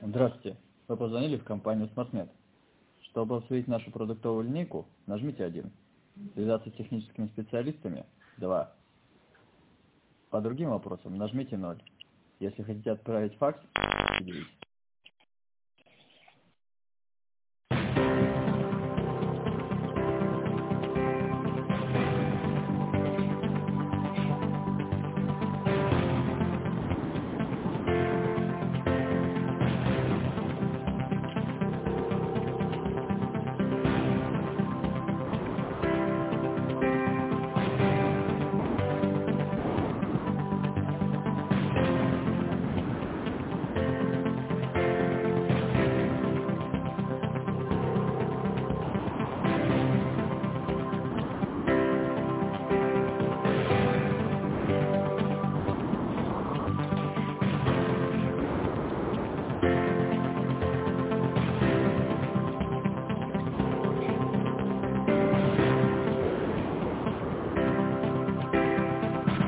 Здравствуйте. Вы позвонили в компанию SmartMed. Чтобы обсудить нашу продуктовую линейку, нажмите 1. Связаться с техническими специалистами – 2. По другим вопросам нажмите 0. Если хотите отправить факс – 9.